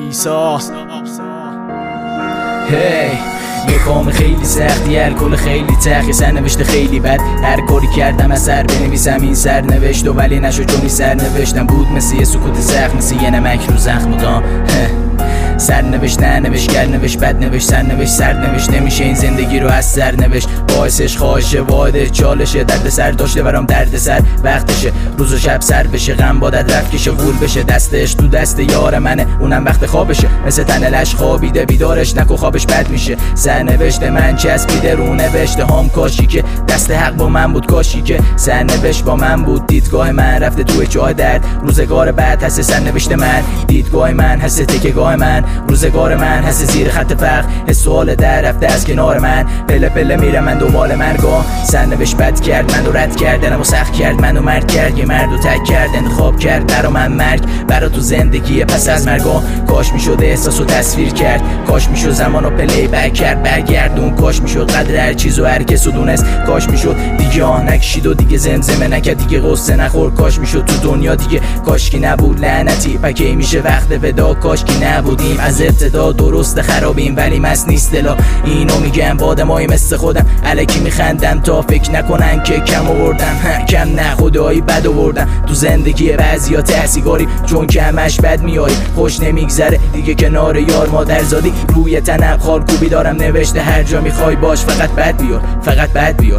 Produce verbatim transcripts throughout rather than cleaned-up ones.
ایسا هی یه کام خیلی سختی، الکل خیلی تخ، یه سرنوشت خیلی بد. هر کاری کردم از سر بنویسم این سرنوشت و ولی نشد چون این سرنوشتم بود مثل یه سکوت سخت، مثل یه نمک رو زخم بودم. سرنوشت نه نوشتگر نوشت بد نوشت سرنوشت سرنوشت نمیشه این زندگی رو از سرنوشت. باعثش خواهشه واده چالشه، درد سر داشته برام درد سر وقتشه، روز و شب سر بشه، غم بادت رفت کشه غول بشه، دستش تو دست یار منه اونم وقت خوابشه، مثل تن لش خوابیده بیدارش نکو خوابش بد میشه. سرنوشت من چسبیده رو نوشته هام، کاشی که دست حق با من بود، کاشی که سرنوشت با من بود. دیدگاه من رفته توی جای درد، روزگار بعد هست سرنوشت من، دیدگاه من هست تکگاه من، روزگار من هست زیر خط فقر، حس سوال در رفته از کنار من، پله پله میرم من دنبال مرگا. سرنوشت بد کرد منو رد کرد، دلمو سخت کرد منو مرد کرد، یه مردو تک کرد انتخاب کرد برا من مرگ، برا تو زندگی پس از مرگا. کاش میشد احساسو تصویر کرد، کاش میشد زمانو پلی بک کرد برگردون، کاش میشد قدر هر چیزو هر کسو دونست، کاش میشد دیگه آه نکشید و دیگه زمزمه نکرد، دیگه قصه نخور، کاش میشد تو دنیا دیگه کاشکی نبود لعنتی، پکی میشه وقت ودا، کاشکی نبودیم از ابتدا درست خرابیم ولی مس نیست دلا. اینو میگم با آدمای مثل خودم، الکی میخندم تا فکر نکنن که کم آوردم، کم نه خدایی بد آوردم تو زندگی بعضیا تحصیگاری، چون که همش بد میاری خوش نمیگذره دیگه کنار یار مادرزادی، روی تنم خال کوبی دارم نوشته هر جا میخوای باش فقط بد بیار، فقط بد بیار.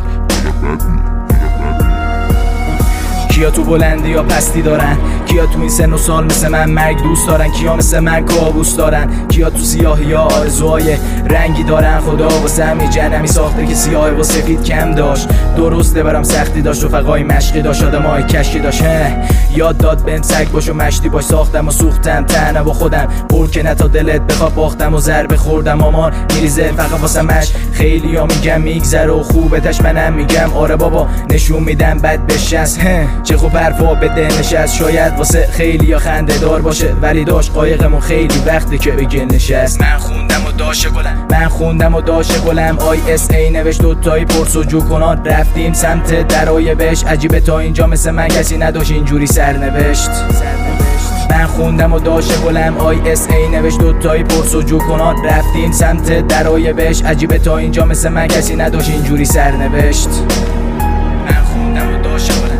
کیا تو بلندی یا پستی دارن، کیا تو این سن و سال مثل من مرگ دوست دارن، کیا مثل من کابوس دارن، کیا تو سیاهی یا آرزوهای رنگی دارن. خدا واسه همی جنمی ساخته که سیاه و سفید کم داشت، درسته برام سختی داشت و فقای مشقی داشت، آدمای کشکی داشت. یاد داد بهم سگ باش و مشتی باش، ساختم و سوختم تنه با خودم پر که نه تا دلت بخواد، باختم و ضربه خوردم آمار میریزه فقط واسه مش. خیلی ها میگم میگذره و خوبتش منم میگم آره بابا نشون میدم بد بشست، چه خوب حرفا بده نشست، شاید واسه خیلی ها خنده دار باشه ولی داشت قایقمون خیلی وقتی که بگه نشست. من خوندم و داشه گلم، من خوندم و داشه گلم، آی اس ای نوشت دوتایی پرس و جو کنان، رفتیم سمت درای بهش، عجیبه تا اینجا مثل من کسی نداشت اینجوری سرنوشت. من خوندم و داشه گلم، آی اس ای نوشت دوتایی پرس و جو کنان، رفتیم سمت درای بهش، عجیبه تا اینجا مثل من کسی نداشت اینجوری سرنوشت. من خوندم و داشه گلم